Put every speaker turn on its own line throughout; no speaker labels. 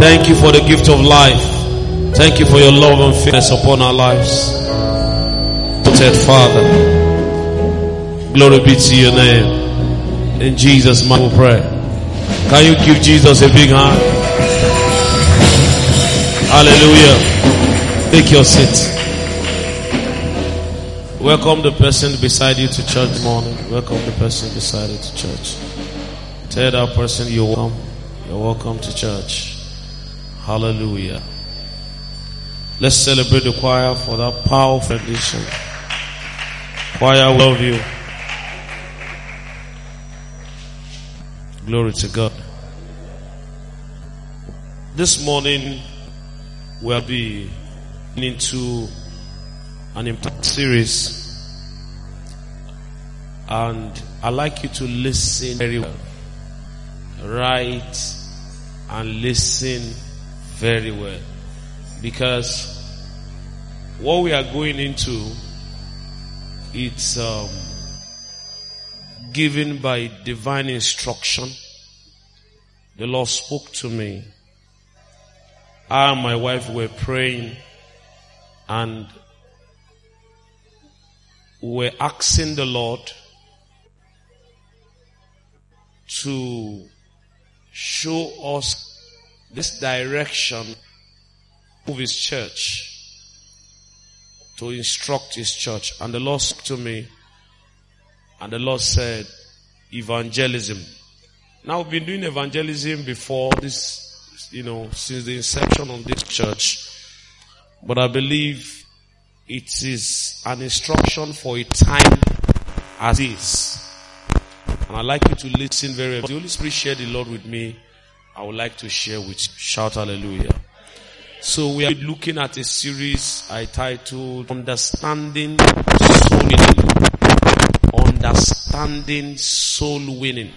Thank you for the gift of life. Thank you for your love and faithfulness upon our lives. Father, glory be to your name. In Jesus' name we pray. Can you give Jesus a big hand? Hallelujah. Take your seat. Welcome the person beside you to church this morning. Welcome the person beside you to church. Tell that person you're welcome. You're welcome to church. Hallelujah. Let's celebrate the choir for that powerful edition. Choir, we love you. Glory to God. This morning we'll be into an important series, and I'd like you to listen very well. Right, and listen very well, because what we are going into, it's given by divine instruction. The Lord spoke to me. I and my wife were praying, and we're asking the Lord to show us this direction of His church, to instruct His church. And the Lord spoke to me, and the Lord said, evangelism. Now, we've been doing evangelism before this, since the inception of this church. But I believe it is an instruction for a time as is. And I'd like you to listen very well. The Holy Spirit shared the Lord with me. I would like to share with you. Shout hallelujah. So we are looking at a series I titled Understanding Soul Winning. Understanding Soul Winning.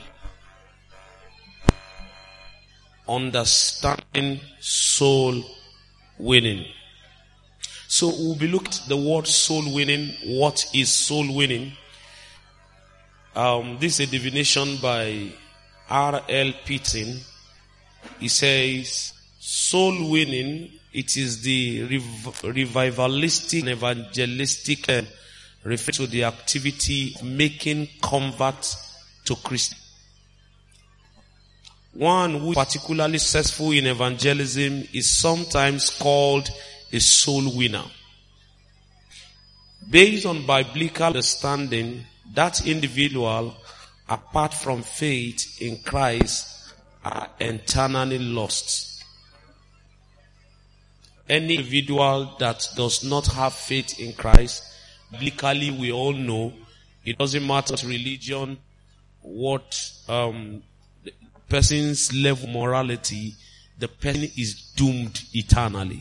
Understanding Soul Winning. So we'll be looking at the word soul winning. What is soul winning? This is a divination by R.L. Pittin. He says, soul winning, it is the revivalistic and evangelistic refer to the activity of making converts to Christ. One who is particularly successful in evangelism is sometimes called a soul winner. Based on biblical understanding, that individual, apart from faith in Christ, are eternally lost. Any individual that does not have faith in Christ, biblically we all know, it doesn't matter religion, what the person's level of morality, the person is doomed eternally.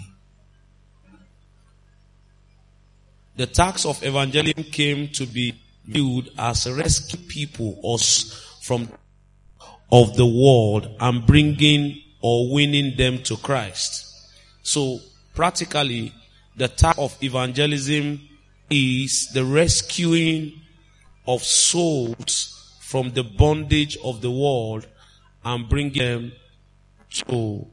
The task of evangelism came to be viewed as rescuing people from of the world and bringing or winning them to Christ. So practically, the task of evangelism is the rescuing of souls from the bondage of the world and bringing them to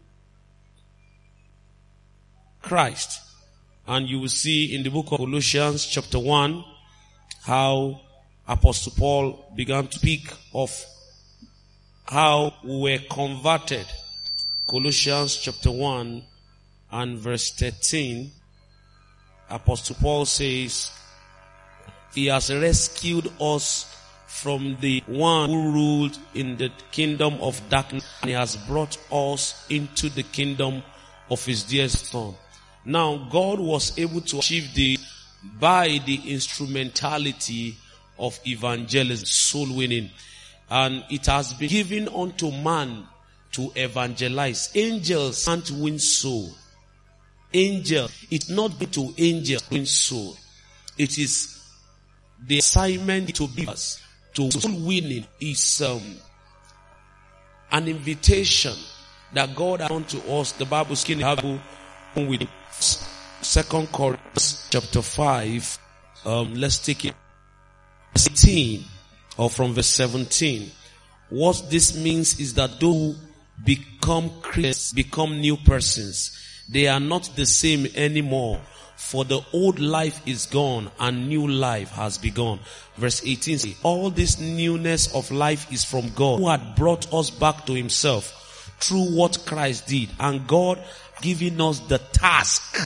Christ. And you will see in the book of Colossians chapter 1 how Apostle Paul began to speak of how we were converted. Colossians chapter 1 and verse 13. Apostle Paul says, He has rescued us from the one who ruled in the kingdom of darkness, and He has brought us into the kingdom of His dear Son. Now, God was able to achieve this by the instrumentality of evangelism, soul winning. And it has been given unto man to evangelize. Angels can't win soul. It's not to angels win soul. It is the assignment to believers. To soul winning is an invitation that God has done to us. The Bible is with 2 Corinthians chapter 5. Let's take it 18 or from verse 17. What this means is that those who become Christians, become new persons. They are not the same anymore. For the old life is gone and new life has begun. Verse 18 says, all this newness of life is from God, who had brought us back to himself through what Christ did. And God giving us the task.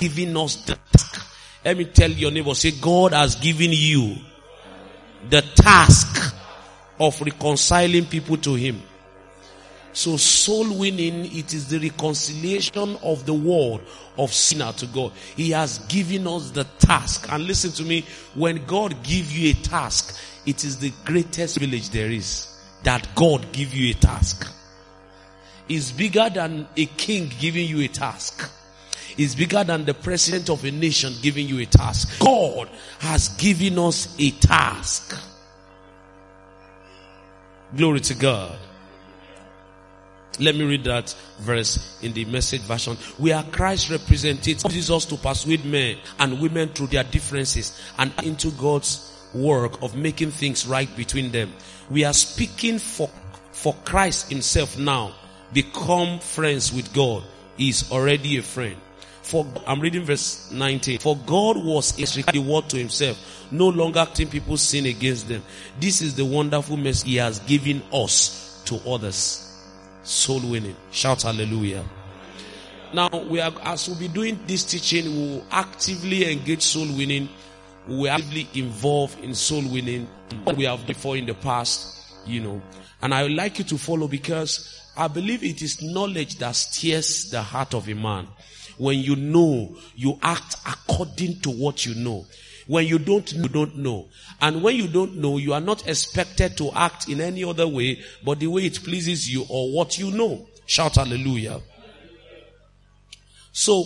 Let me tell your neighbor, say, God has given you the task of reconciling people to him. So soul winning, it is the reconciliation of the world of sinner to God. He has given us the task. And listen to me, when God gives you a task, it is the greatest privilege there is, that God give you a task. It's bigger than a king giving you a task. It's bigger than the president of a nation giving you a task. God has given us a task. Glory to God. Let me read that verse in the Message version. We are Christ's representatives. It is us to persuade men and women through their differences and into God's work of making things right between them. We are speaking for Christ himself now. Become friends with God. He is already a friend. I'm reading verse 19. For God was a reward to himself, no longer acting people's sin against them. This is the wonderful message he has given us to others. Soul winning. Shout hallelujah. Now, as we'll be doing this teaching, we will actively engage soul winning. We will actively involve in soul winning. We have before in the past, and I would like you to follow, because I believe it is knowledge that steers the heart of a man. When you know, you act according to what you know. When you don't know, you don't know. And when you don't know, you are not expected to act in any other way but the way it pleases you or what you know. Shout hallelujah. So,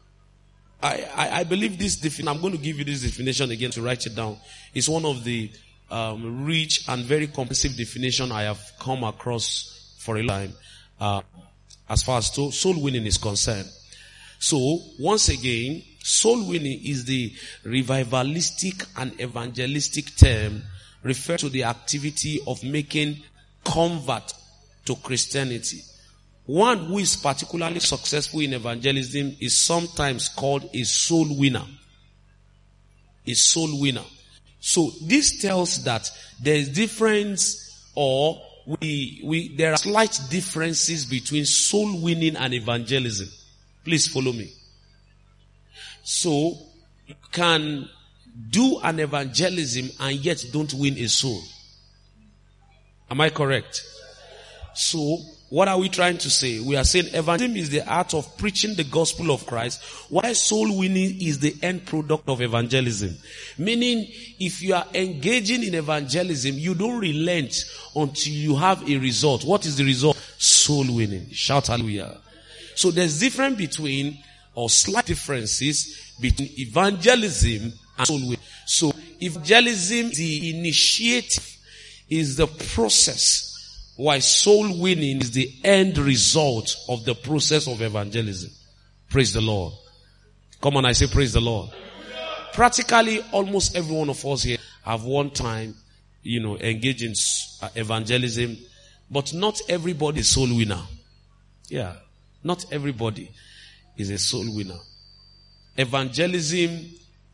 I believe this definition, I'm going to give you this definition again to write it down. It's one of the rich and very comprehensive definition I have come across for a long time as far as soul winning is concerned. So, once again, soul winning is the revivalistic and evangelistic term referred to the activity of making convert to Christianity. One who is particularly successful in evangelism is sometimes called a soul winner. A soul winner. So this tells that there is difference, or there are slight differences between soul winning and evangelism. Please follow me. So, you can do an evangelism and yet don't win a soul. Am I correct? So, what are we trying to say? We are saying evangelism is the art of preaching the gospel of Christ, while soul winning is the end product of evangelism. Meaning, if you are engaging in evangelism, you don't relent until you have a result. What is the result? Soul winning. Shout hallelujah. So there's difference between, or slight differences between evangelism and soul winning. So evangelism, the initiative, is the process, while soul winning is the end result of the process of evangelism. Praise the Lord. Come on, I say praise the Lord. Practically almost every one of us here have one time, engaged in evangelism, but not everybody is soul winner. Yeah. Not everybody is a soul winner. Evangelism,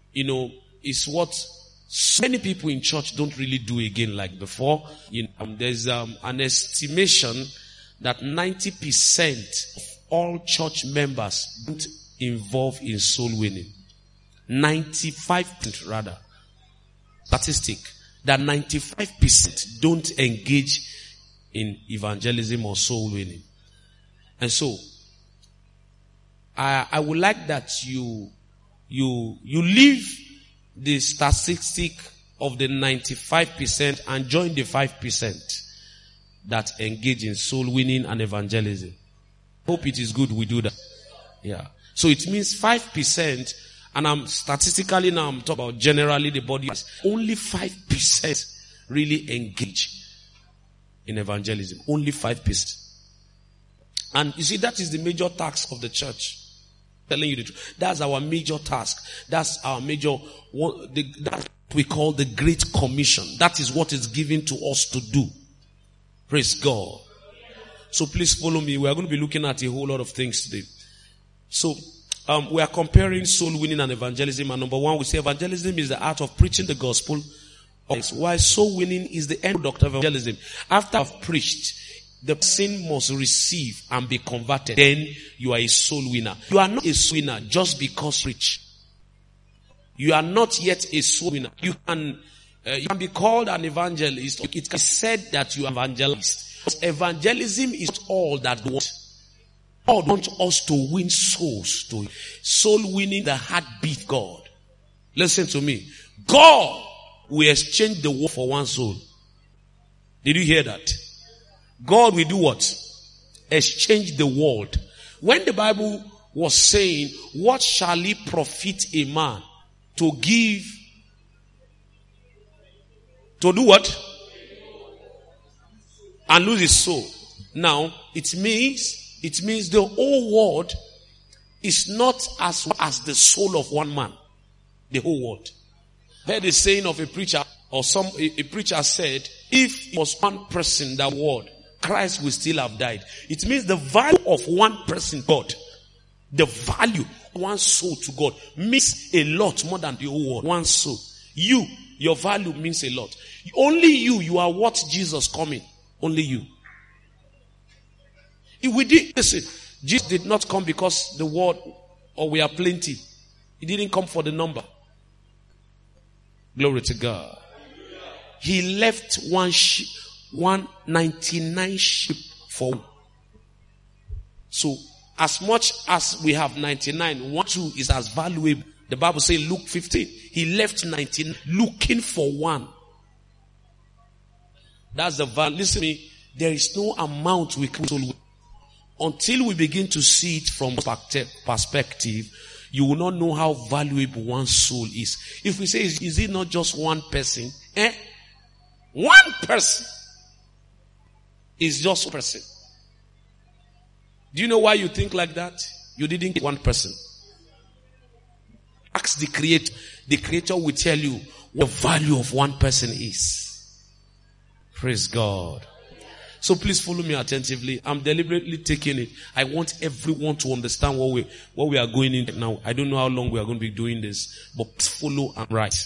is what so many people in church don't really do again like before. There's an estimation that 90% of all church members don't involve in soul winning. 95% rather. Statistic that 95% don't engage in evangelism or soul winning. And so, I would like that you leave the statistic of the 95% and join the 5% that engage in soul winning and evangelism. Hope it is good we do that. Yeah. So it means 5%, and I'm talking about generally the body, only 5% really engage in evangelism. Only 5%. And you see, that is the major task of the church. Telling you the truth. That's our major task. That's our major, that's what we call the Great Commission. That is what is given to us to do. Praise God. So please follow me. We are going to be looking at a whole lot of things today. So, we are comparing soul winning and evangelism. And number one, we say evangelism is the art of preaching the gospel. Why soul winning is the end product of evangelism. After I've preached, the person must receive and be converted. Then you are a soul winner. You are not a soul winner just because you preach. You are not yet a soul winner. You can be called an evangelist. It can be said that you are evangelist. But evangelism is all that God wants us to win souls to Him. Soul winning, the heartbeat of God. Listen to me. God will exchange the world for one soul. Did you hear that? God will do what? Exchange the world. When the Bible was saying, what shall it profit a man to give? To do what? And lose his soul. Now, it means the whole world is not as the soul of one man. The whole world. I heard a saying of a preacher, or a preacher said, if it was one person that word, Christ will still have died. It means the value of one person, God, the value of one soul to God means a lot more than the whole world. One soul. Your value means a lot. Only you are what Jesus coming. Only you. Listen, Jesus did not come because the world or we are plenty. He didn't come for the number. Glory to God. He left 199 sheep for one. So, as much as we have 99, 1, 2 is as valuable. The Bible says Luke 15. He left 19 looking for one. That's the value. Listen to me. There is no amount we can until we begin to see it from perspective. You will not know how valuable one soul is. If we say, is it not just one person? One person is just one person. Do you know why you think like that? You didn't get one person. Ask the Creator. The Creator will tell you what the value of one person is. Praise God. So please follow me attentively. I'm deliberately taking it. I want everyone to understand what we are going in now. I don't know how long we are going to be doing this, but follow and write.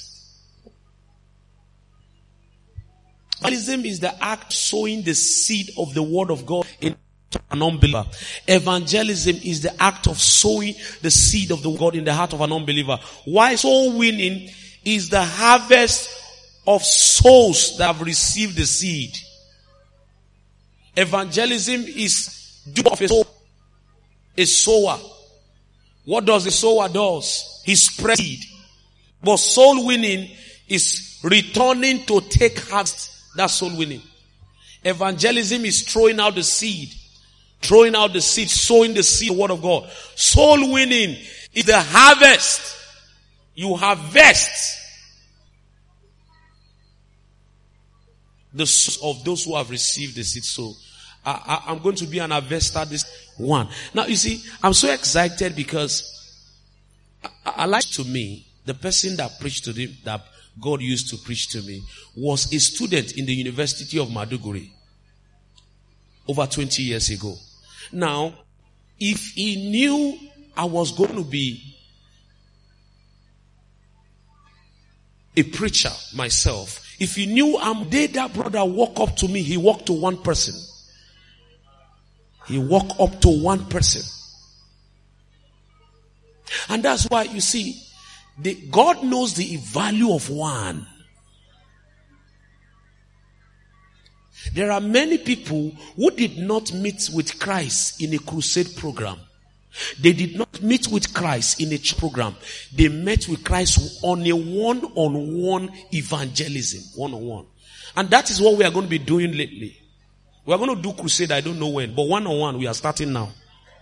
Evangelism is the act of sowing the seed of the word of God in an unbeliever. Evangelism is the act of sowing the seed of the God in the heart of an unbeliever. Why soul winning is the harvest of souls that have received the seed. Evangelism is do of a sower. What does a sower do? He spreads seed. But soul winning is returning to take harvest. That's soul winning. Evangelism is throwing out the seed. Throwing out the seed, sowing the seed, the word of God. Soul winning is the harvest. You harvest the soul of those who have received the seed. So, I'm going to be an harvester this one. Now, you see, I'm so excited because I like to me, the person that preached to them, that God used to preach to me, was a student in the University of Maiduguri over 20 years ago. Now, if he knew I was going to be a preacher myself, if he knew that brother walk up to me, he walked to one person. He walked up to one person. And that's why you see, God knows the value of one. There are many people who did not meet with Christ in a crusade program. They did not meet with Christ in a church program. They met with Christ on a one-on-one evangelism. One-on-one. And that is what we are going to be doing lately. We are going to do crusade, I don't know when, but one-on-one we are starting now.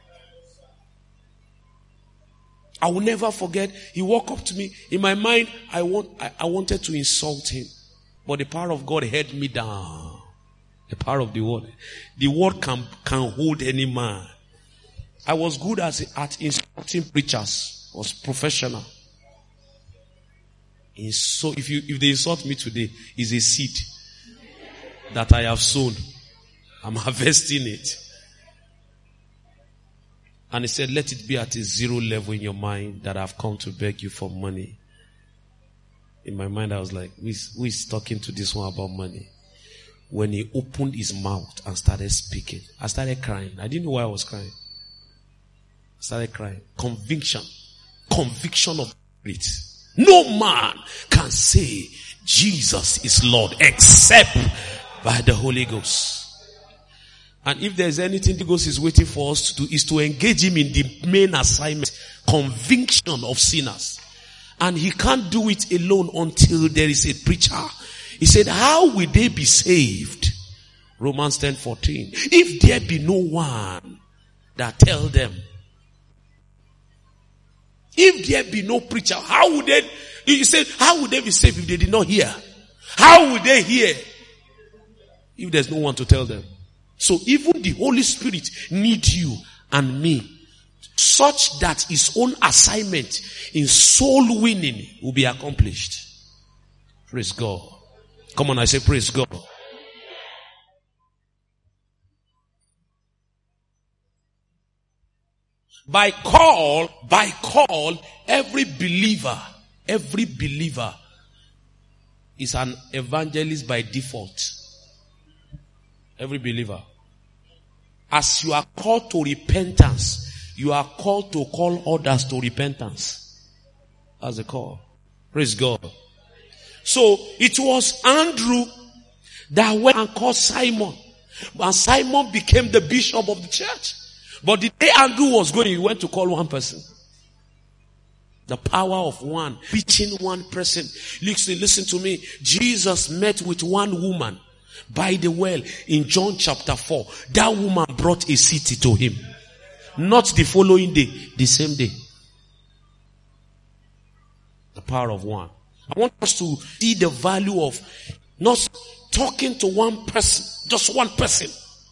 I will never forget, he walked up to me. In my mind, I wanted to insult him. But the power of God held me down. The power of the word. The word can hold any man. I was good at insulting preachers. I was professional. So if they insult me today, it's a seed that I have sown. I'm harvesting it. And he said, let it be at a zero level in your mind that I've come to beg you for money. In my mind, I was like, who is talking to this one about money? When he opened his mouth and started speaking, I started crying. I didn't know why I was crying. I started crying. Conviction of it. No man can say Jesus is Lord except by the Holy Ghost. And if there's anything the Ghost is waiting for us to do, is to engage him in the main assignment, conviction of sinners. And he can't do it alone until there is a preacher. He said, how will they be saved? Romans 10:14. If there be no one that tell them. If there be no preacher, how would they, he said, how would they be saved if they did not hear? How would they hear if there's no one to tell them? So even the Holy Spirit needs you and me, such that his own assignment in soul winning will be accomplished. Praise God. Come on, I say praise God. By call, every believer is an evangelist by default. Every believer. As you are called to repentance, you are called to call others to repentance. As a call. Praise God. So it was Andrew that went and called Simon. And Simon became the bishop of the church. But the day Andrew was going, he went to call one person. The power of one. Reaching one person. Listen to me. Jesus met with one woman by the well in John chapter 4. That woman brought a city to him. Not the following day, the same day. The power of one. I want us to see the value of not talking to one person, just one person.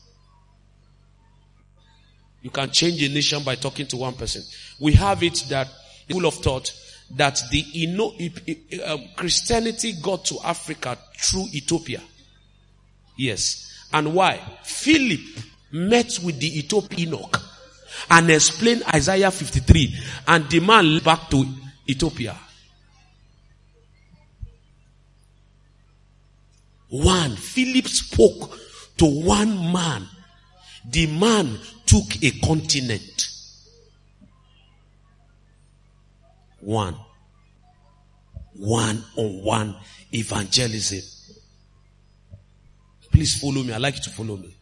You can change a nation by talking to one person. We have it that the school of thought that Christianity got to Africa through Ethiopia. Yes. And why? Philip met with the Ethiopian Enoch and explained Isaiah 53, and the man led back to Ethiopia. One. Philip spoke to one man. The man took a continent. One-on-one evangelism. Please follow me. I'd like you to follow me.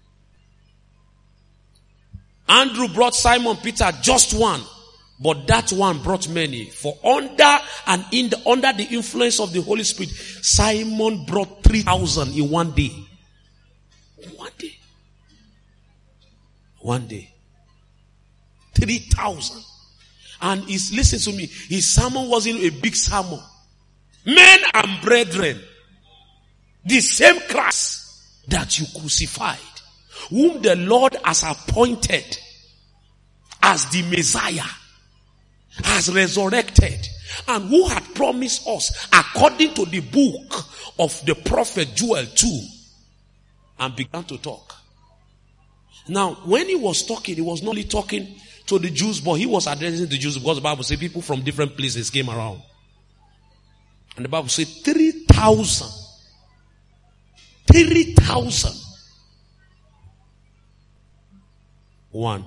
Andrew brought Simon Peter just one, but that one brought many. For under the influence of the Holy Spirit, Simon brought 3,000 in one day. One day. 3,000. And listen to me, his sermon wasn't a big sermon. Men and brethren, the same Christ that you crucified, whom the Lord has appointed as the Messiah, has resurrected, and who had promised us according to the book of the prophet Joel 2, and began to talk. Now, when he was talking, he was not only talking to the Jews, but he was addressing the Jews, because the Bible says people from different places came around. And the Bible says 3,000. 3,000. One.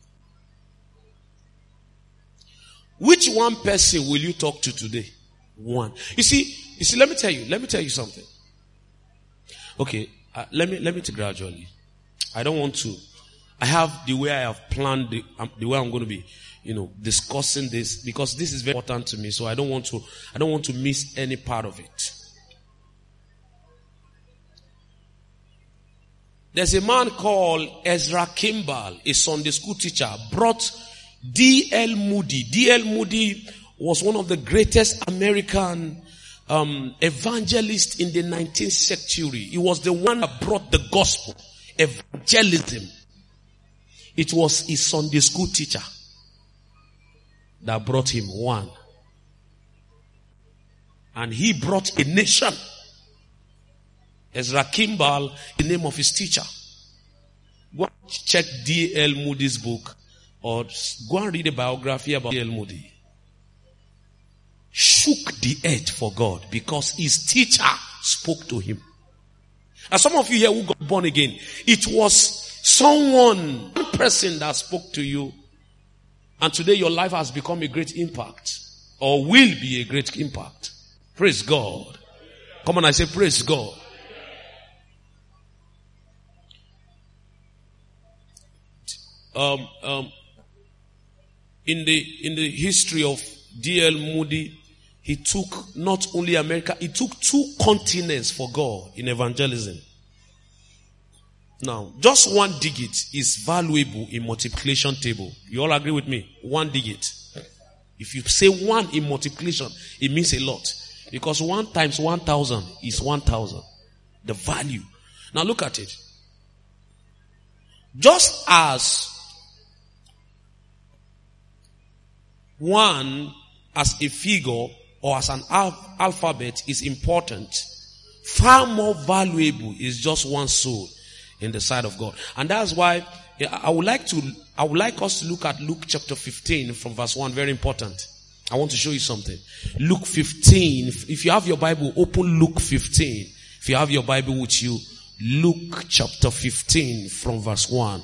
Which one person will you talk to today? One. You see, let me tell you something. Okay, let me take gradually. I don't want to. I have the way I have planned the way I'm going to be, discussing this, because this is very important to me. So I don't want to miss any part of it. There's a man called Ezra Kimball, a Sunday school teacher, brought D.L. Moody. D.L. Moody was one of the greatest American evangelists in the 19th century. He was the one that brought the gospel, evangelism. It was his Sunday school teacher that brought him one. And he brought a nation. Ezra Kimball, the name of his teacher. Go check D.L. Moody's book, or go and read a biography about D.L. Moody. Shook the earth for God because his teacher spoke to him. And some of you here who got born again, it was one person that spoke to you. And today your life has become a great impact, or will be a great impact. Praise God. Come on, I say praise God. In the history of D.L. Moody, he took not only America, he took 2 continents for God in evangelism. Now, just 1 digit is valuable in multiplication table. You all agree with me? 1 digit. If you say 1 in multiplication, it means a lot. Because 1 times 1,000 is 1,000. The value. Now look at it. Just as 1 as a figure or as an alphabet is important, far more valuable is just 1 soul in the sight of God. And that's why I would like us to look at Luke chapter 15 from verse 1. Very important. I want to show you something. Luke 15. If you have your Bible, open Luke 15. If you have your Bible with you, Luke chapter 15 from verse 1.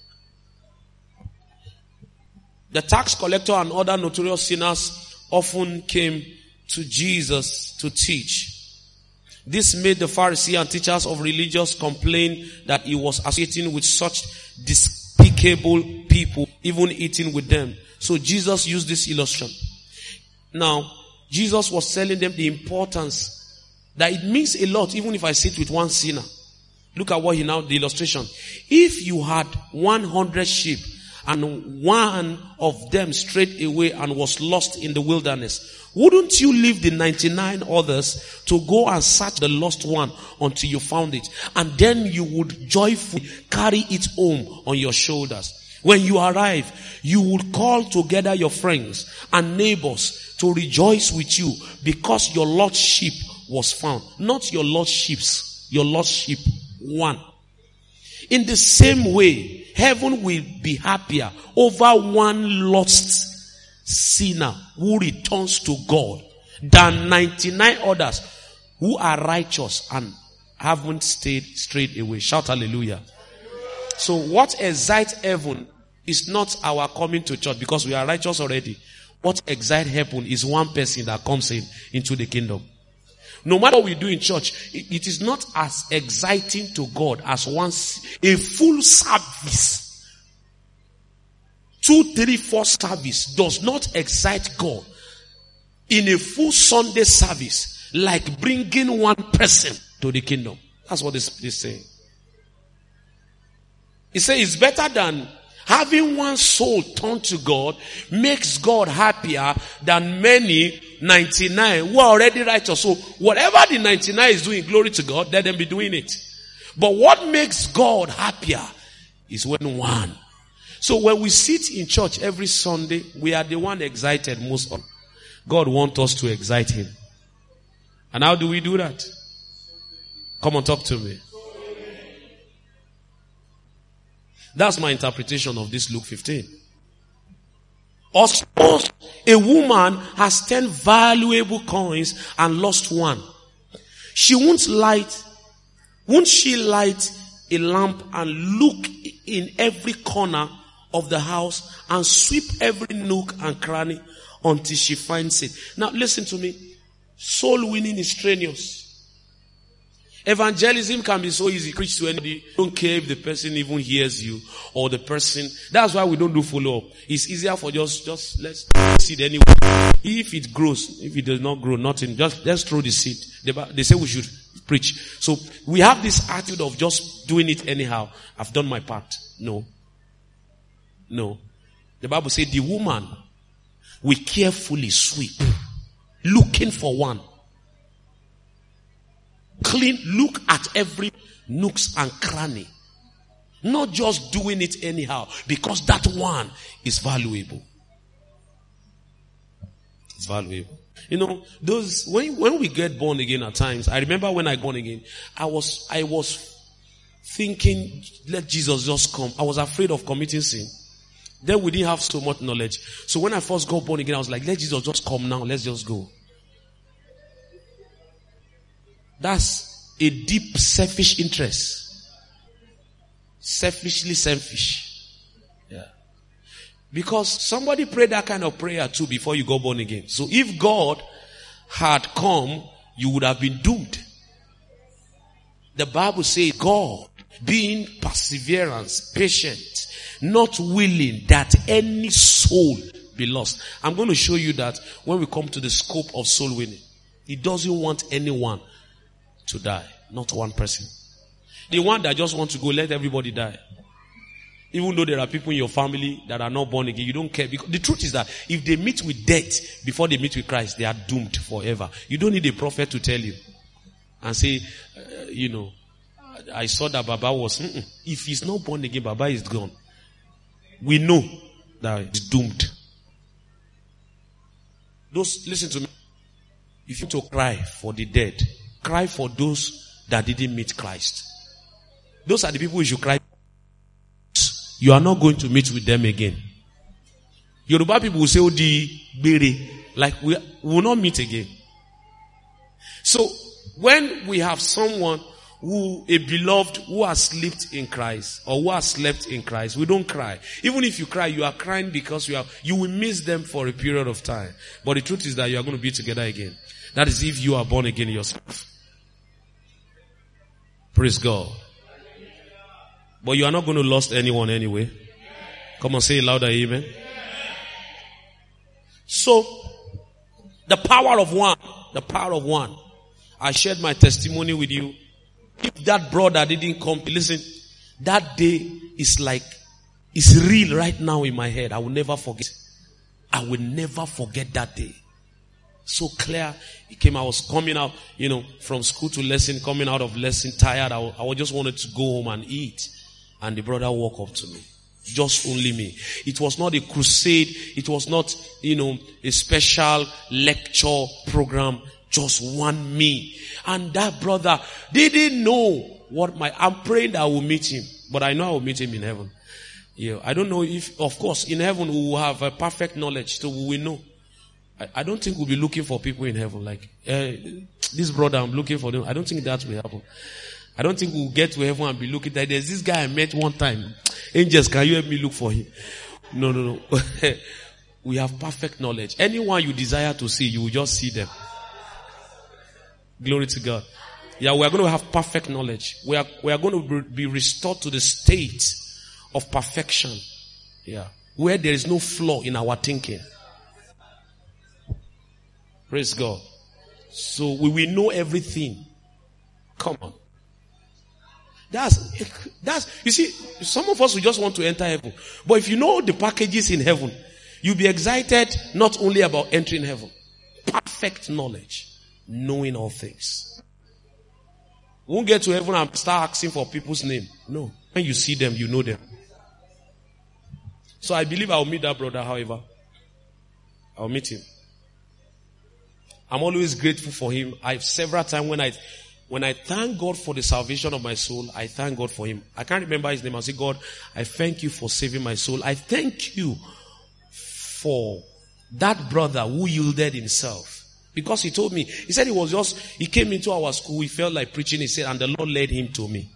The tax collector and other notorious sinners often came to Jesus to teach. This made the Pharisees and teachers of religious complain that he was associating with such despicable people, even eating with them. So Jesus used this illustration. Now, Jesus was telling them the importance that it means a lot even if I sit with 1 sinner. Look at what the illustration. If you had 100 sheep and 1 of them strayed away and was lost in the wilderness, wouldn't you leave the 99 others to go and search the lost one until you found it? And then you would joyfully carry it home on your shoulders. When you arrive, you would call together your friends and neighbors to rejoice with you because your lost sheep was found. Not your lost sheeps, your lost sheep one. In the same way, heaven will be happier over 1 lost sinner who returns to God than 99 others who are righteous and haven't strayed away. Shout hallelujah. So what excites heaven is not our coming to church because we are righteous already. What excites heaven is 1 person that comes into the kingdom. No matter what we do in church, it is not as exciting to God as a full service. 2, 3, 4 service does not excite God in a full Sunday service like bringing 1 person to the kingdom. That's what this is saying. He says it's better than having 1 soul turn to God makes God happier than many 99 who are already righteous. So whatever the 99 is doing, glory to God, let them be doing it. But what makes God happier is when 1. So when we sit in church every Sunday, we are the one excited most of. God wants us to excite him. And how do we do that? Come on, talk to me. That's my interpretation of this Luke 15. Or suppose a woman has 10 valuable coins and lost 1. Won't she light a lamp and look in every corner of the house and sweep every nook and cranny until she finds it? Now listen to me. Soul winning is strenuous. Evangelism can be so easy. Preach to anybody. Don't care if the person even hears you or the person. That's why we don't do follow up. It's easier for just let's seed anyway. If it grows, if it does not grow, nothing. Just let's throw the seed. They say we should preach. So we have this attitude of just doing it anyhow. I've done my part. No. The Bible says the woman will carefully sweep, looking for 1. Clean, look at every nooks and cranny. Not just doing it anyhow, because that 1 is valuable. It's valuable. You know, those when we get born again at times, I remember when I got born again, I was thinking, let Jesus just come. I was afraid of committing sin. Then we didn't have so much knowledge. So when I first got born again, I was like, let Jesus just come now. Let's just go. That's a deep selfish interest. Selfishly selfish. Yeah. Because somebody prayed that kind of prayer too before you got born again. So if God had come, you would have been doomed. The Bible says God, being perseverance, patient, not willing that any soul be lost. I'm going to show you that when we come to the scope of soul winning. He doesn't want anyone to die. Not one person. The one that just wants to go, let everybody die. Even though there are people in your family that are not born again, you don't care. Because the truth is that if they meet with death before they meet with Christ, they are doomed forever. You don't need a prophet to tell you and say, I saw that Baba was, if he's not born again, Baba is gone. We know that he's doomed. Listen to me. If you want to cry for the dead, cry for those that didn't meet Christ. Those are the people you should cry. You are not going to meet with them again. Yoruba people will say, Odi Bere, like we will not meet again. So, when we have someone a beloved who has slept in Christ, or who has slept in Christ, we don't cry. Even if you cry, you are crying because you will miss them for a period of time. But the truth is that you are going to be together again. That is if you are born again yourself. Praise God. But you are not going to lose anyone anyway. Come on, say it louder, amen. So, the power of one. I shared my testimony with you. If that brother didn't come, listen, that day is it's real right now in my head. I will never forget. I will never forget that day. So clear. It came, I was coming out, from school to lesson, coming out of lesson, tired. I just wanted to go home and eat. And the brother walked up to me. Just only me. It was not a crusade. It was not, a special lecture program. Just one me. And that brother didn't know I'm praying that I will meet him. But I know I will meet him in heaven. Yeah. I don't know if, of course, in heaven we will have a perfect knowledge. So we will know. I don't think we'll be looking for people in heaven. Like, this brother, I'm looking for them. I don't think that will happen. I don't think we'll get to heaven and be looking at, there's this guy I met one time. Angels, can you help me look for him? No. We have perfect knowledge. Anyone you desire to see, you will just see them. Glory to God. Yeah, we are going to have perfect knowledge. We are going to be restored to the state of perfection. Yeah. Where there is no flaw in our thinking. Praise God. So we will know everything. Come on. That's, you see, some of us will just want to enter heaven. But if you know the packages in heaven, you'll be excited not only about entering heaven. Perfect knowledge. Knowing all things. We won't get to heaven and start asking for people's name. No. When you see them, you know them. So I believe I'll meet that brother, however. I'll meet him. I'm always grateful for him. Several times when I thank God for the salvation of my soul, I thank God for him. I can't remember his name. I say, God, I thank you for saving my soul. I thank you for that brother who yielded himself. Because he told me, he said he came into our school, he felt like preaching, he said, and the Lord led him to me.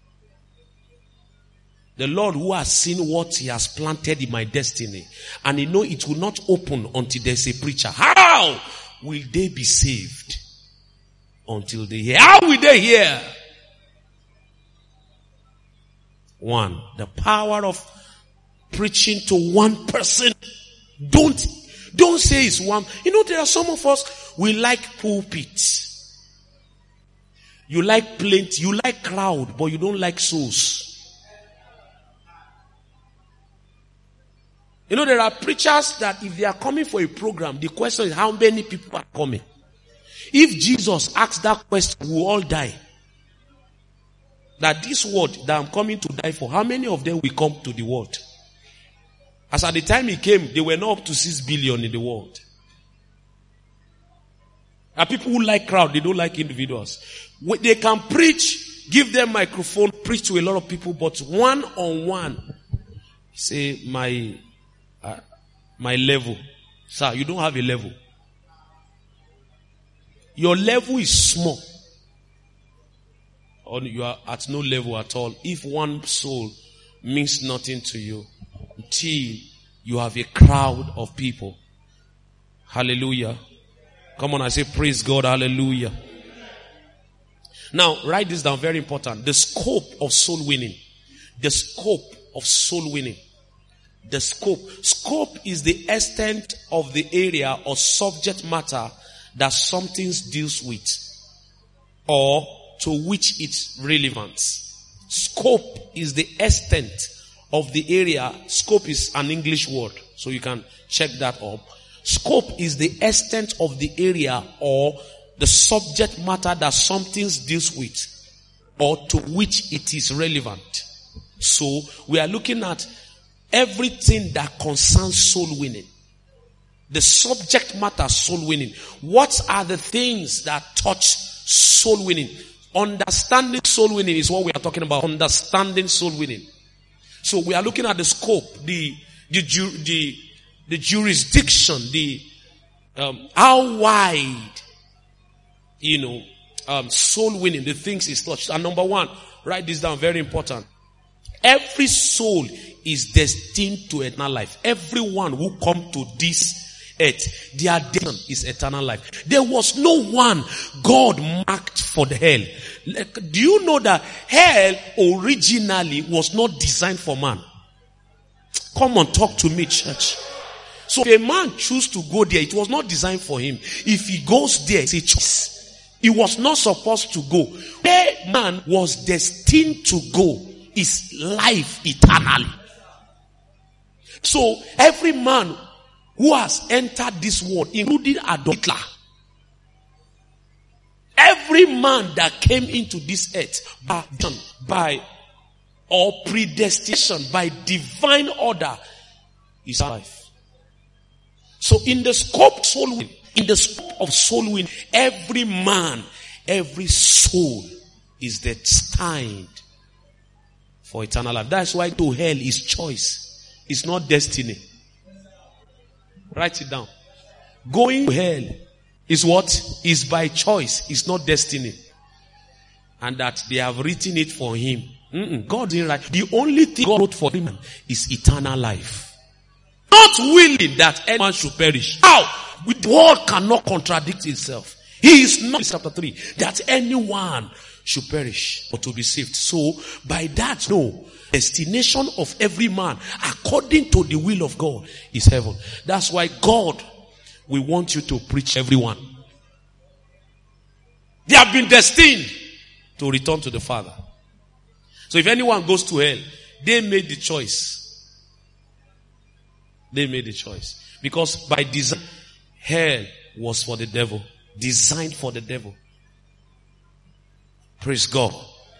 The Lord who has seen what he has planted in my destiny, and he know it will not open until there's a preacher. How will they be saved? Until they hear. How will they hear? One, the power of preaching to one person. Don't say it's one. There are some of us, we like pulpits. You like plenty, you like crowd, but you don't like souls. There are preachers that if they are coming for a program, the question is how many people are coming. If Jesus asked that question, we will all die. That this world that I'm coming to die for, how many of them will come to the world? As at the time he came, they were not up to 6 billion in the world. There are people who like crowd, they don't like individuals. They can preach, give them microphone, preach to a lot of people, but one on one, say, my My level. Sir, you don't have a level. Your level is small. Or you are at no level at all. If one soul means nothing to you until you have a crowd of people. Hallelujah. Come on, I say praise God. Hallelujah. Now, write this down. Very important. The scope of soul winning. The scope of soul winning. The scope. Scope is the extent of the area or subject matter that something deals with or to which it's relevant. Scope is the extent of the area. Scope is an English word, so you can check that up. Scope is the extent of the area or the subject matter that something deals with or to which it is relevant. So we are looking at everything that concerns soul winning. The subject matter, soul winning. What are the things that touch soul winning? Understanding soul winning is what we are talking about. Understanding soul winning. So we are looking at the scope, the jurisdiction, how wide, soul winning, the things is touched. And number one, write this down, very important. Every soul is destined to eternal life. Everyone who come to this earth, their destination is eternal life. There was no one God marked for the hell. Do you know that hell originally was not designed for man? Come on, talk to me, church. So if a man choose to go there, it was not designed for him. If he goes there, it's a choice. He was not supposed to go. Where man was destined to go is life eternally. So every man who has entered this world, including Adolf Hitler, every man that came into this earth by or predestination, by divine order, is life. So in the scope of soul winning, every man, every soul is destined for eternal life. That's why to hell is choice. It's not destiny. Write it down. Going to hell is what? Is by choice. It's not destiny. And that they have written it for him. God didn't write. The only thing God wrote for him is eternal life. Not willing that anyone should perish. How? The word cannot contradict itself. He is not, chapter 3, that anyone should perish or to be saved. So, by that, no. Destination of every man, according to the will of God, is heaven. That's why God will want you to preach everyone. They have been destined to return to the Father. So if anyone goes to hell, they made the choice. They made the choice. Because by design, hell was for the devil. Designed for the devil. Praise God.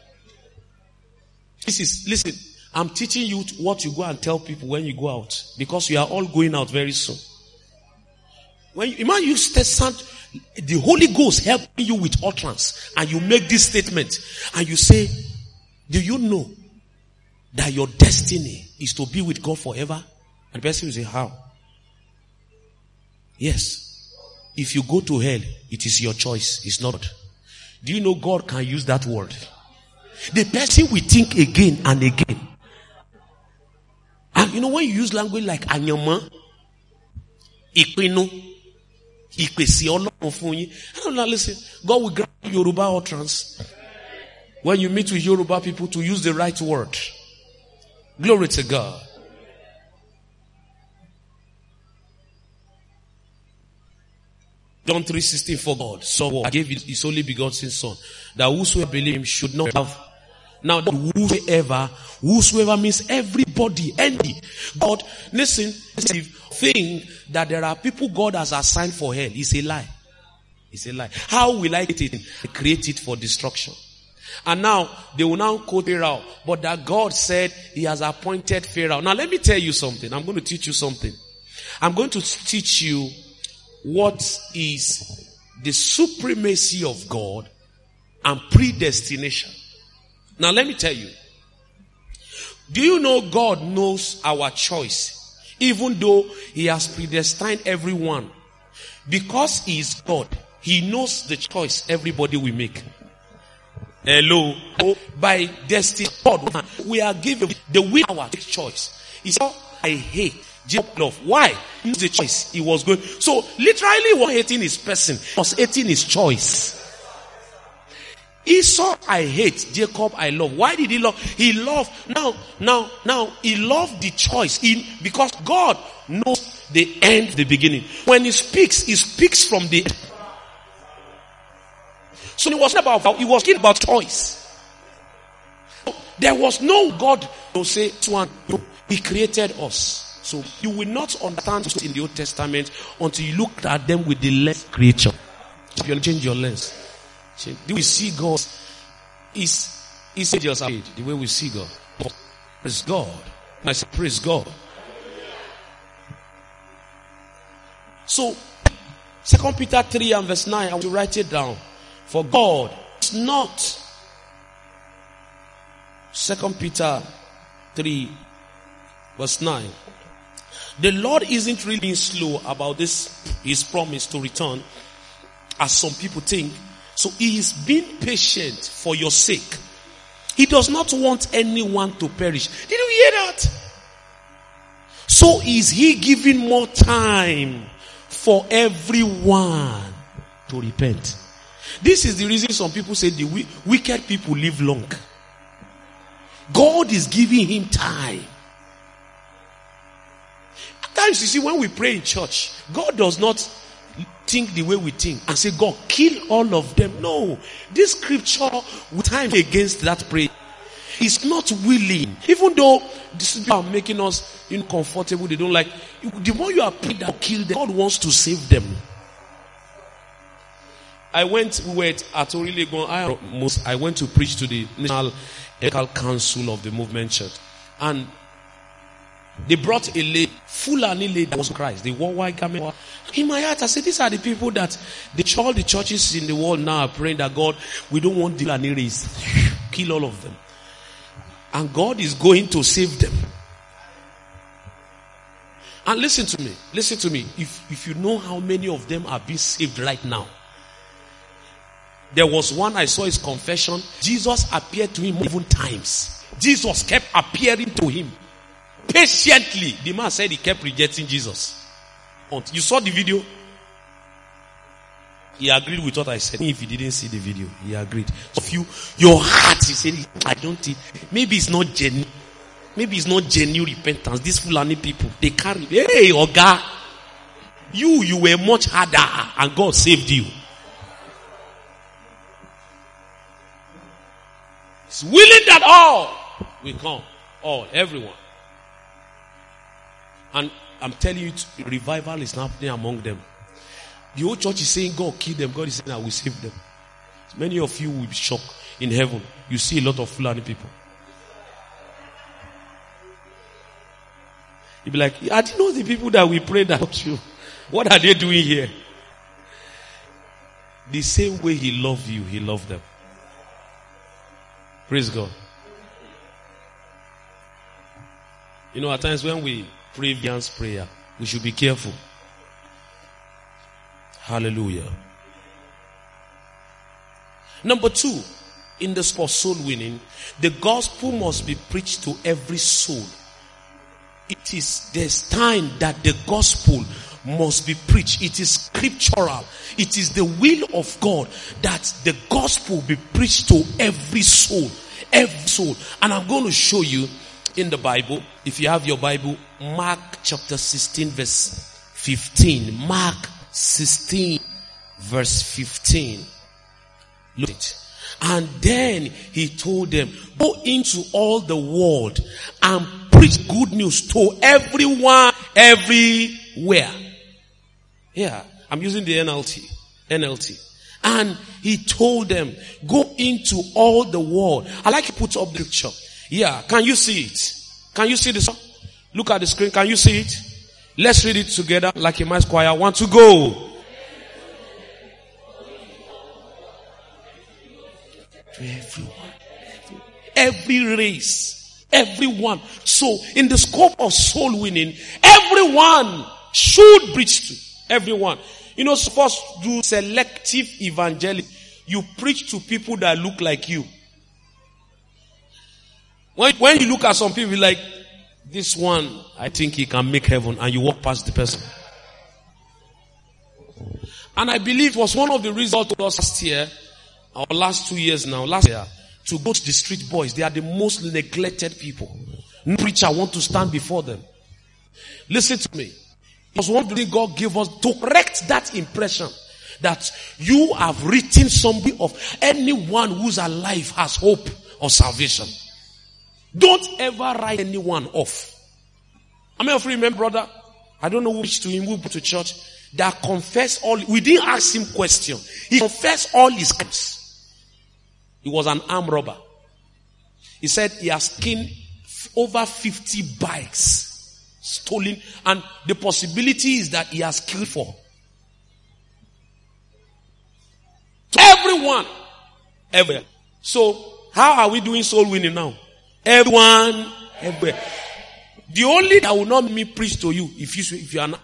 Listen, I'm teaching you what you go and tell people when you go out. Because you are all going out very soon. When you stand, the Holy Ghost helping you with utterance, and you make this statement, and you say, do you know that your destiny is to be with God forever? And the person will say, how? Yes. If you go to hell, it is your choice. It's not. Do you know God can use that word? The person will think again and again. And you know when you use language like anyama, ikpinu, ikpesi Ọlọ́run fún yín. I don't know, listen. God will grant you Yoruba utterance. When you meet with Yoruba people to use the right word. Glory to God. John 3:16, for God so I gave his only begotten son, that whosoever believe him should not have. Now whosoever means everybody, any. God, listen, think that there are people God has assigned for hell is a lie. It's a lie. How will I create it for destruction? And now they will now quote Pharaoh, but that God said he has appointed Pharaoh. Now let me tell you something. I'm going to teach you something. I'm going to teach you what is the supremacy of God and predestination. Now let me tell you. Do you know God knows our choice? Even though he has predestined everyone. Because he is God, he knows the choice everybody will make. Hello. By destiny, God, we are given the will to take choice. He said, I hate Jacob love. Why? He knows the choice he was going. So literally he was hating his person. He was hating his choice. Esau I hate, Jacob I love. Why did he love? He loved, now he loved the choice. Because God knows the end, the beginning. When he speaks from the end. So it wasn't about, he was talking about choice. There was no God to say, he created us. So you will not understand in the Old Testament until you look at them with the lens creature. If you change your lens. Do we see God? Is angels are made the way we see God? Praise God. I say praise God. So 2 Peter 3 and verse 9, I want to write it down. For God is not. 2 Peter 3 verse 9. The Lord isn't really being slow about this, his promise to return, as some people think. So he is being patient for your sake. He does not want anyone to perish. Did you hear that? So is he giving more time for everyone to repent. This is the reason some people say the wicked people live long. God is giving him time. At times you see, when we pray in church, God does not think the way we think and say, God, kill all of them. No. This scripture with time against that prayer. He's not willing. Even though these people are making us uncomfortable, they don't like. The more you are praying that kill them, God wants to save them. We were at Orilegon. I went to preach to the National Ethical Council of the Movement Church. And they brought a lady, Fulani lady that was Christ. They wore white garment. In my heart, I said, these are the people that all the churches in the world now are praying that God, we don't want the Fulani race. Kill all of them. And God is going to save them. And listen to me. If you know how many of them are being saved right now. There was one, I saw his confession. Jesus appeared to him 11 times. Jesus kept appearing to him. Patiently. The man said he kept rejecting Jesus. You saw the video? He agreed with what I said. If he didn't see the video, he agreed. So your heart, he said, I don't think. Maybe it's not genuine. Maybe it's not genuine repentance. These Fulani people, they carry. Hey, Oga. You were much harder and God saved you. He's willing that all will come. All, everyone. And I'm telling you, revival is happening among them. The whole church is saying, God kill them. God is saying, I will save them. Many of you will be shocked in heaven. You see a lot of Fulani people. You'll be like, I didn't know the people that we prayed about you. What are they doing here? The same way he loved you, he loved them. Praise God. You know, at times when we pray Vian's prayer, we should be careful. Hallelujah. Number 2, in the for soul winning, the gospel must be preached to every soul. There's time that the gospel must be preached. It is scriptural. It is the will of God that the gospel be preached to every soul. Every soul. And I'm going to show you in the Bible, if you have your Bible, Mark chapter 16 verse 15. Mark 16 verse 15. Look at it. And then he told them, go into all the world and preach good news to everyone, everywhere. Yeah, I'm using the NLT. And he told them, go into all the world. I like to put up the picture. Yeah, can you see it? Can you see this? Look at the screen. Can you see it? Let's read it together like a mass choir. 1, 2, go. To everyone. Every race. Everyone. So, in the scope of soul winning, everyone should preach to. Everyone. You know, supposed to do selective evangelism. You preach to people that look like you. When you look at some people like, this one, I think he can make heaven, and you walk past the person. And I believe it was one of the reasons to us last year, or last 2 years now, last year, to go to the street boys. They are the most neglected people. No preacher want to stand before them. Listen to me. It was one thing God gave us to correct that impression that you have written somebody of anyone who's alive has hope of salvation. Don't ever write anyone off. I mean, if you remember, brother, I don't know which to him, who to church, that confessed all. We didn't ask him question. He confessed all his crimes. He was an armed robber. He said he has skinned over 50 bikes, stolen, and the possibility is that he has killed 4. Everyone, everywhere. So, how are we doing soul winning now? Everyone, everywhere. The only that will not me preach to you if you are not.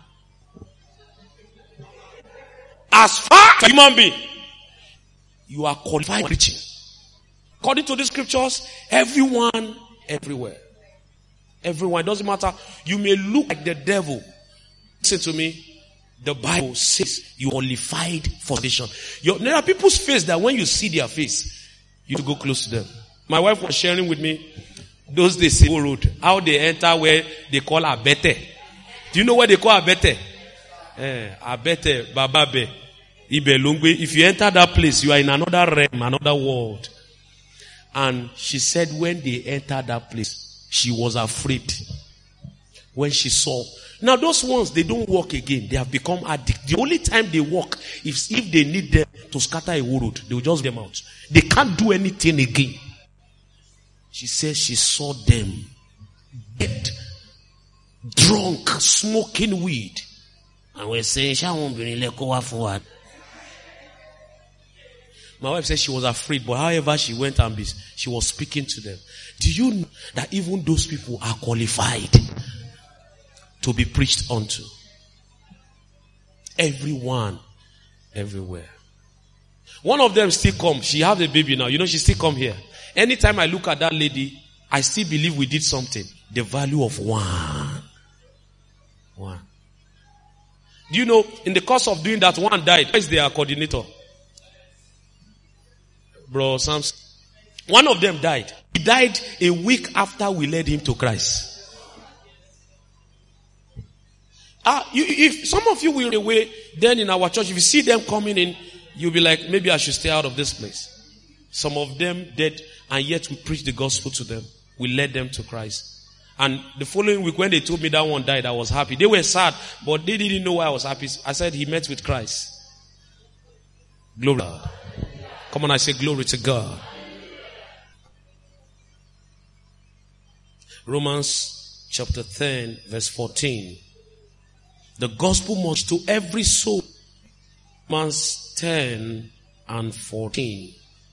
As far as human being, you are qualified preaching. According to the scriptures, everyone, everywhere. Everyone. It doesn't matter. You may look like the devil. Listen to me. The Bible says you qualified for salvation. There are people's face that when you see their face, you go close to them. My wife was sharing with me those days in road, how they enter where they call Abete. Do you know what they call Abete? Abete, Bababe, Ibelungwe. If you enter that place, you are in another realm, another world. And she said when they entered that place, she was afraid. When she saw. Now those ones, they don't walk again. They have become addicted. The only time they walk, if they need them to scatter a road, they will just get them out. They can't do anything again. She said she saw them dead, drunk, smoking weed. And we're saying, forward. My wife said she was afraid, but however she went and she was speaking to them. Do you know that even those people are qualified to be preached unto? Everyone, everywhere. One of them still come. She has a baby now. You know, she still come here. Anytime I look at that lady, I still believe we did something. The value of one. One. Do you know, in the course of doing that, one died. Where is their coordinator? Bro Samson. One of them died. He died a week after we led him to Christ. If some of you will away, then in our church, if you see them coming in, you'll be like, maybe I should stay out of this place. Some of them dead, and yet we preach the gospel to them. We led them to Christ. And the following week, when they told me that one died, I was happy. They were sad, but they didn't know why I was happy. I said he met with Christ. Glory to God. Come on, I say glory to God. Romans chapter 10, verse 14. The gospel must to every soul. Romans 10 and 14.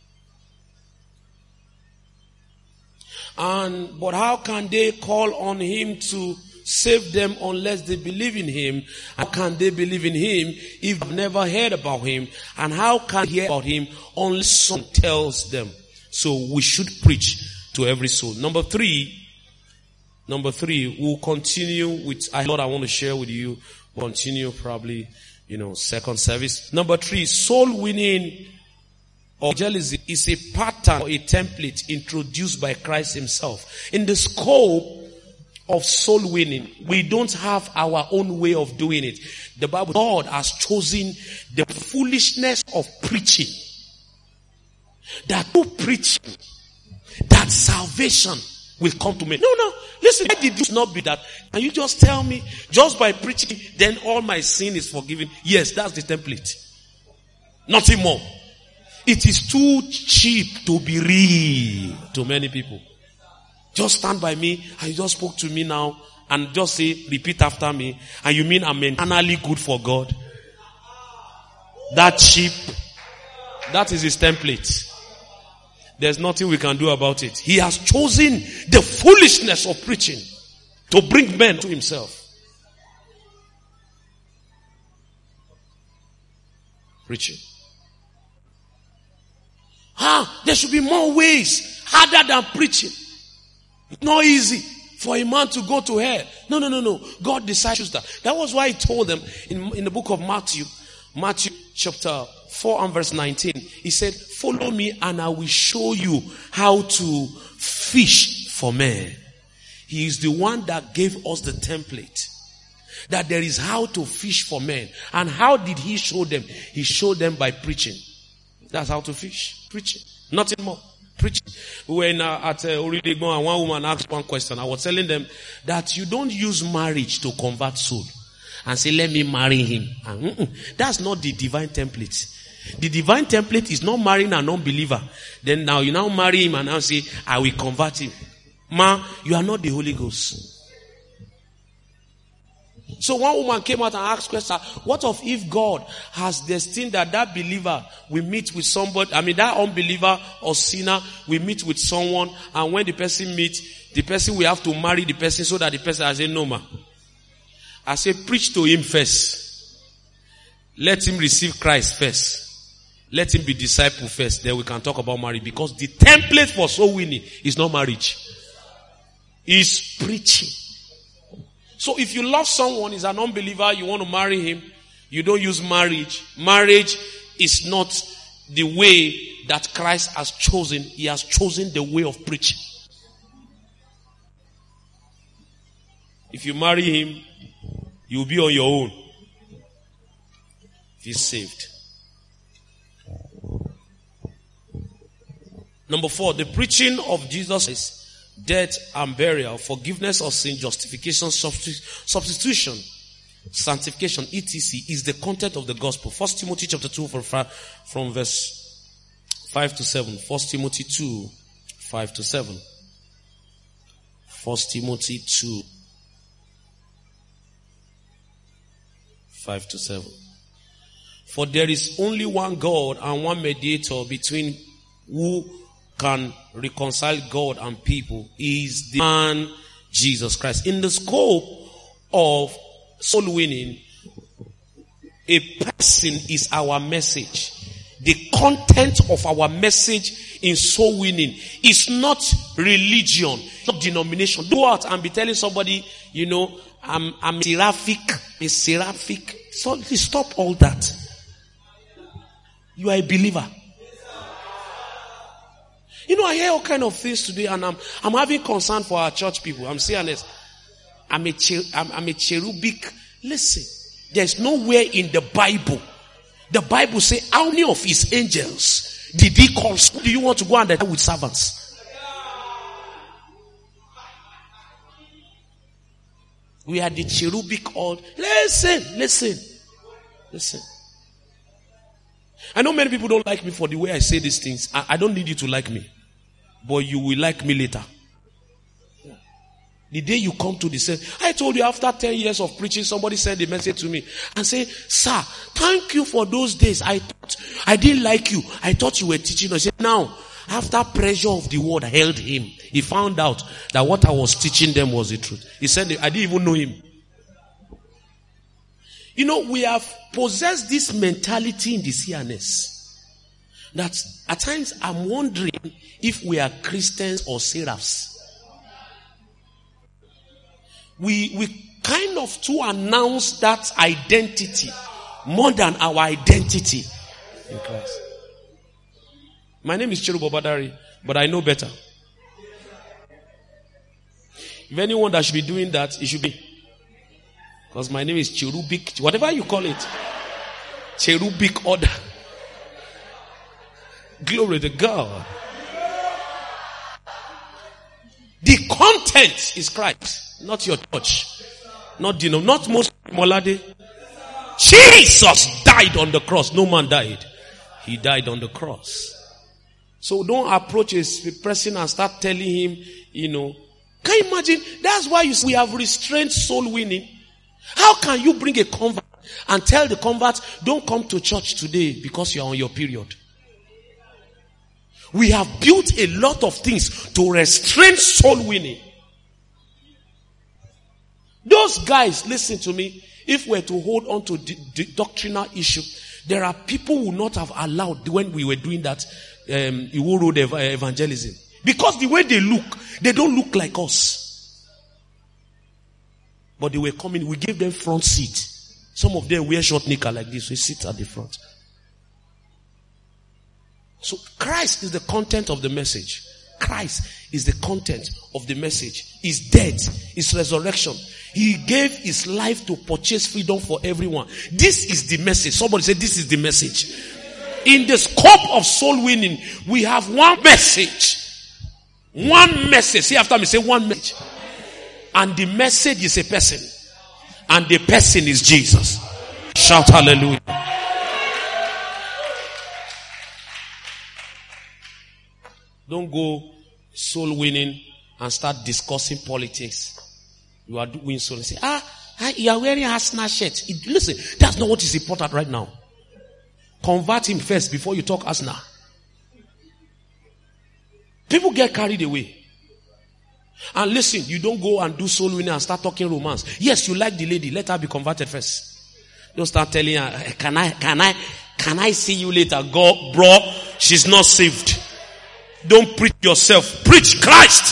But how can they call on him to save them unless they believe in him? How can they believe in him if they've never heard about him? And how can they hear about him unless someone tells them? So we should preach to every soul. Number three, we'll continue with, Lord, I want to share with you. We'll continue probably, second service. Number 3, soul winning evangelism is a pattern or a template introduced by Christ himself. In the scope of soul winning, we don't have our own way of doing it. The Bible, God has chosen the foolishness of preaching. That through preaching, that salvation will come to me. No. Listen, let it not be that. Can you just tell me, just by preaching, then all my sin is forgiven? Yes, that's the template. Nothing more. It is too cheap to be real to many people. Just stand by me, and you just spoke to me now, and just say, repeat after me, and you mean I'm eternally good for God? That cheap, that is his template. there's nothing we can do about it. He has chosen the foolishness of preaching to bring men to himself. Preaching. There should be more ways harder than preaching. It's not easy for a man to go to hell. No. God decides that. That was why he told them in the book of Matthew chapter 4 and verse 19. He said, follow me and I will show you how to fish for men. He is the one that gave us the template. That there is how to fish for men. And how did he show them? He showed them by preaching. That's how to fish. Preaching. Nothing more. Preaching. We were at Orilegbo and one woman asked one question. I was telling them that you don't use marriage to convert soul. And say, let me marry him. That's not the divine template. The divine template is not marrying an unbeliever. Then now you now marry him and now say, I will convert him. Ma, you are not the Holy Ghost. So one woman came out and asked question, what of if God has destined that believer will meet with somebody, that unbeliever or sinner will meet with someone, and when the person meets, the person will have to marry the person so that the person, I say, no ma. I say, preach to him first. Let him receive Christ first. Let him be disciple first. Then we can talk about marriage. Because the template for soul winning is not marriage. It's preaching. So if you love someone, is an unbeliever, you want to marry him, you don't use marriage. Marriage is not the way that Christ has chosen. He has chosen the way of preaching. If you marry him, you'll be on your own. He's saved. Number 4, the preaching of Jesus is death and burial, forgiveness of sin, justification, substitution, sanctification, etc. is the content of the gospel. 1 Timothy chapter 2 from verse 5 to 7. 1 Timothy 2, 5 to 7. 1 Timothy 2, 5 to 7. For there is only one God and one mediator between who can reconcile God and people, is the man Jesus Christ. In the scope of soul winning, a person is our message. The content of our message in soul winning is not religion, not denomination. Go out and be telling somebody, I'm seraphic. So stop all that. You are a believer. I hear all kind of things today, and I'm having concern for our church people. I'm saying this. I'm a cherubic. Listen, there's nowhere in the Bible. The Bible says, how many of his angels did he call? Do you want to go and die with servants? We are the cherubic old. Listen. I know many people don't like me for the way I say these things. I don't need you to like me. But you will like me later. The day you come to the service, I told you after 10 years of preaching, somebody sent a message to me and said, sir, thank you for those days. I didn't like you. I thought you were teaching. I said, now, after pressure of the word held him, he found out that what I was teaching them was the truth. He said, I didn't even know him. We have possessed this mentality in the CNS. That at times I'm wondering if we are Christians or seraphs. We kind of to announce that identity more than our identity in Christ. My name is Chiru Bobadari, but I know better. If anyone that should be doing that, it should be. Because my name is Cherubic, whatever you call it. Cherubic order. Glory to God. The content is Christ, not your church, not most Molade. Jesus died on the cross. No man died. He died on the cross. So don't approach a person and start telling him, Can you imagine? That's why we have restrained soul winning. How can you bring a convert and tell the convert, don't come to church today because you're on your period? We have built a lot of things to restrain soul winning. Those guys, listen to me, if we're to hold on to the doctrinal issue, there are people who would not have allowed when we were doing that Iwo Road evangelism. Because the way they look, they don't look like us. But they were coming, we gave them front seat. Some of them wear short knicker like this, we sit at the front. So Christ is the content of the message. Christ is the content of the message. His death, his resurrection. He gave his life to purchase freedom for everyone. This is the message. Somebody say this is the message. In the scope of soul winning, we have one message. One message. Say after me, say one message. And the message is a person. And the person is Jesus. Shout hallelujah. Don't go soul winning and start discussing politics. You are doing soul and say, you are wearing a Arsenal shirt. Listen, that's not what is important right now. Convert him first before you talk Arsenal. People get carried away. And listen, you don't go and do soul winning and start talking romance. Yes, you like the lady. Let her be converted first. Don't start telling her, can I see you later? Go, bro, she's not saved. Don't preach yourself. Preach Christ.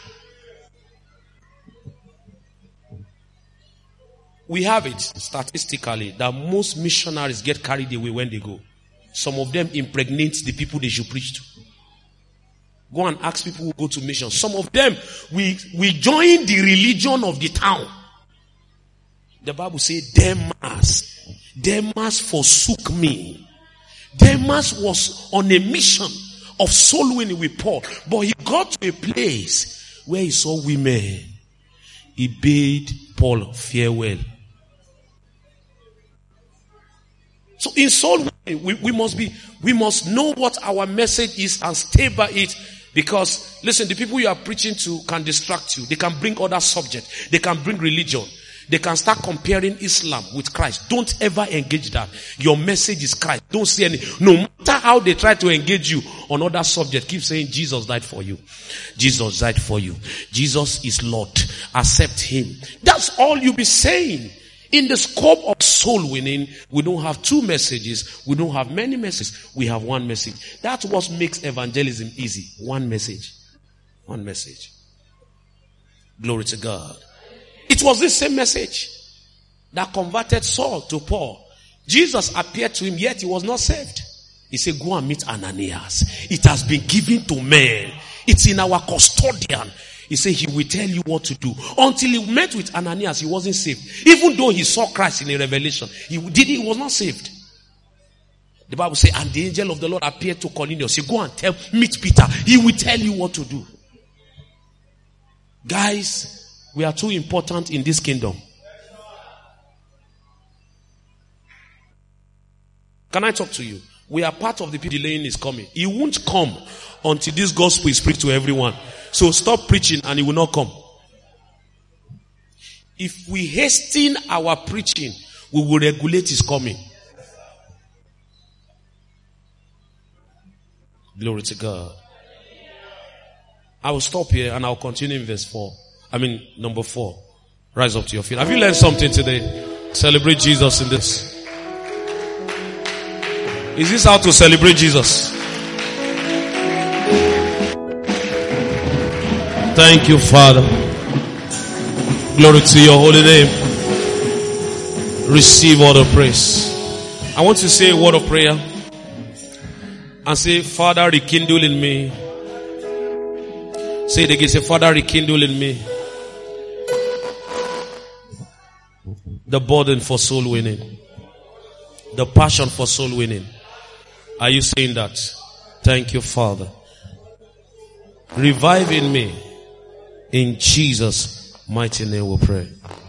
We have it statistically that most missionaries get carried away when they go. Some of them impregnate the people they should preach to. Go and ask people who go to mission. Some of them, we join the religion of the town. The Bible says, Demas forsook me. Demas was on a mission of soul winning with Paul. But he got to a place where he saw women. He bade Paul farewell. So in soul winning, we must know what our message is and stay by it. Because, listen, the people you are preaching to can distract you. They can bring other subjects. They can bring religion. They can start comparing Islam with Christ. Don't ever engage that. Your message is Christ. Don't say any. No matter how they try to engage you on other subjects, keep saying Jesus died for you. Jesus died for you. Jesus is Lord. Accept him. That's all you'll be saying. In the scope of soul winning, we don't have two messages. We don't have many messages. We have one message. That's what makes evangelism easy. One message. One message. Glory to God. It was this same message that converted Saul to Paul. Jesus appeared to him, yet he was not saved. He said, go and meet Ananias. It has been given to men. It's in our custodian. He said he will tell you what to do. Until he met with Ananias, he wasn't saved. Even though he saw Christ in a revelation, he was not saved. The Bible says, and the angel of the Lord appeared to Cornelius. He go and meet Peter. He will tell you what to do. Guys, we are too important in this kingdom. Can I talk to you? We are part of the people delaying his coming. He won't come until this gospel is preached to everyone. So stop preaching and he will not come. If we hasten our preaching, we will regulate his coming. Glory to God. I will stop here and I'll continue in number 4. Rise up to your feet. Have you learned something today? Celebrate Jesus in this. Is this how to celebrate Jesus? Thank you, Father. Glory to your holy name. Receive all the praise. I want to say a word of prayer and say, Father, rekindle in me. Say it again. Say, Father, rekindle in me the burden for soul winning, the passion for soul winning. Are you saying that? Thank you, Father. Revive in me. In Jesus' mighty name we pray.